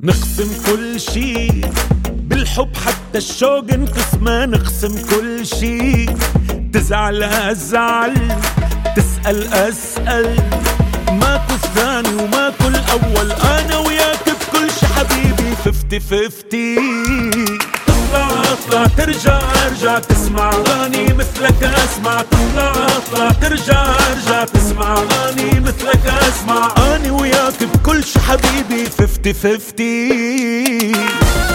نقسم كل شي بالحب، حتى الشوق انقسمه. نقسم كل شي، تزعل أزعل، تسأل أسأل، ماكو الثاني وماكو الأول. أنا وياك بكل شي حبيبي 50-50. تطلع اطلع ترجع ارجع تسمع أغاني مثلك أسمع. تطلع اطلع ترجع ارجع تسمع أغاني مثلك أسمع. أنا وياك بكل شي حبيبي 50-50.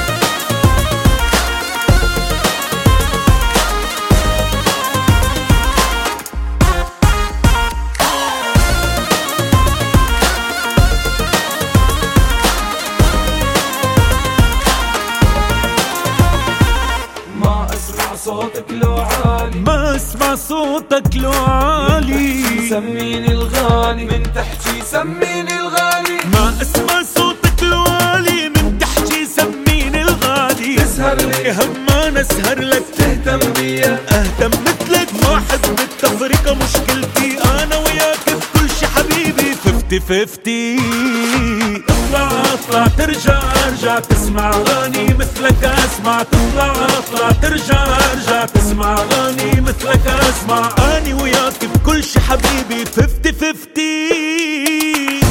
صوتك لو عالي، ما اسمع صوتك لو عالي. سميني الغالي من تحكي، سميني الغالي. ما اسمع صوتك لو عالي، من تحكي سميني الغالي. تسهر لي هم ما اسهر لك، تهتم بيا اهتم مثلك. ما احب التفرقة، مشكلتي انا وياك بكل شي حبيبي 50-50. اطلع اطلع ترجع ارجع تسمع أغاني مثلك أسمع. تطلع اطلع ترجع ارجع تسمع أغاني مثلك أسمع. أني وياك بكل شي حبيبي 50-50.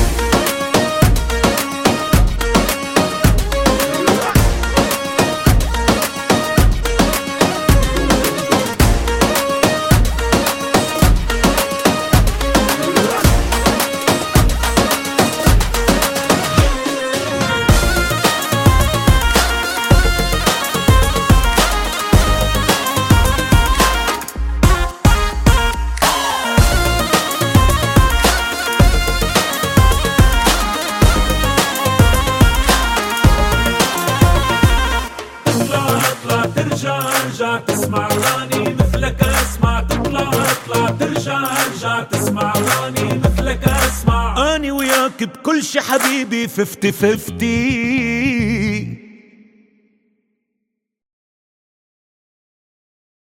ترجع تسمع أغاني مثلك أسمع. تطلع اطلع ترجع ارجع تسمع أغاني مثلك أسمع. أني وياك بكل شي حبيبي 50-50.